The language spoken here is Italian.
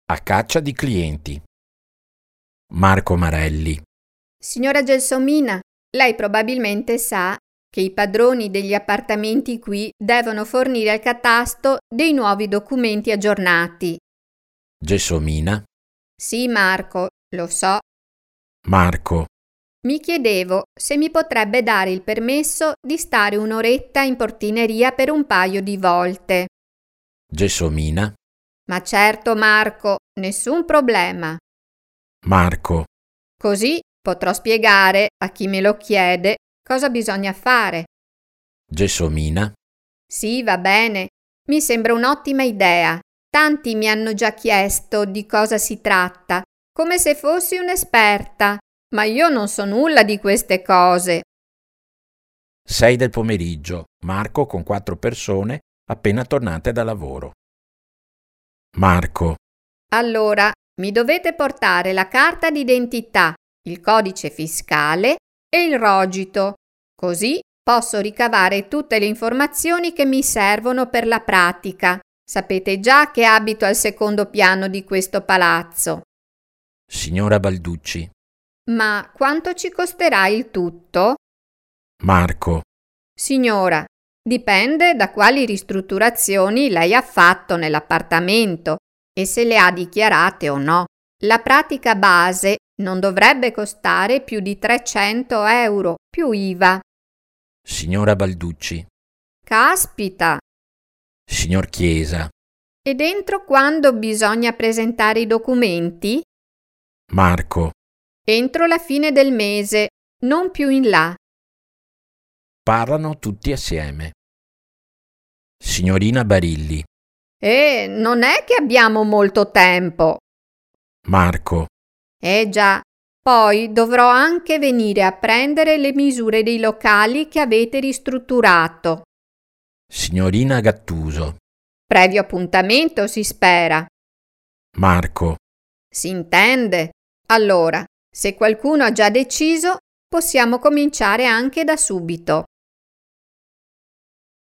a caccia di clienti. Marco Marelli. Signora Gelsomina, lei probabilmente sa che i padroni degli appartamenti qui devono fornire al catasto dei nuovi documenti aggiornati. Gelsomina. Sì, Marco, lo so. Marco. Mi chiedevo se mi potrebbe dare il permesso di stare un'oretta in portineria per un paio di volte. Gelsomina. Ma certo, Marco, nessun problema. Marco. Così potrò spiegare a chi me lo chiede cosa bisogna fare. Gelsomina. Sì, va bene. Mi sembra un'ottima idea. Tanti mi hanno già chiesto di cosa si tratta, come se fossi un'esperta, ma io non so nulla di queste cose. 6 del pomeriggio. Marco con 4 persone appena tornate da lavoro. Marco. Allora, mi dovete portare la carta d'identità, il codice fiscale e il rogito, così posso ricavare tutte le informazioni che mi servono per la pratica. Sapete già che abito al secondo piano di questo palazzo. Signora Balducci. Ma quanto ci costerà il tutto? Marco. Signora, dipende da quali ristrutturazioni lei ha fatto nell'appartamento e se le ha dichiarate o no. La pratica base non dovrebbe costare più di 300 euro, più IVA. Signora Balducci. Caspita! Signor Chiesa. E dentro quando bisogna presentare i documenti? Marco. Entro la fine del mese, non più in là. Parlano tutti assieme. Signorina Barilli. Non è che abbiamo molto tempo. Marco. Già, poi dovrò anche venire a prendere le misure dei locali che avete ristrutturato. Signorina Gattuso. Previo appuntamento, si spera. Marco. Si intende. Allora, se qualcuno ha già deciso, possiamo cominciare anche da subito.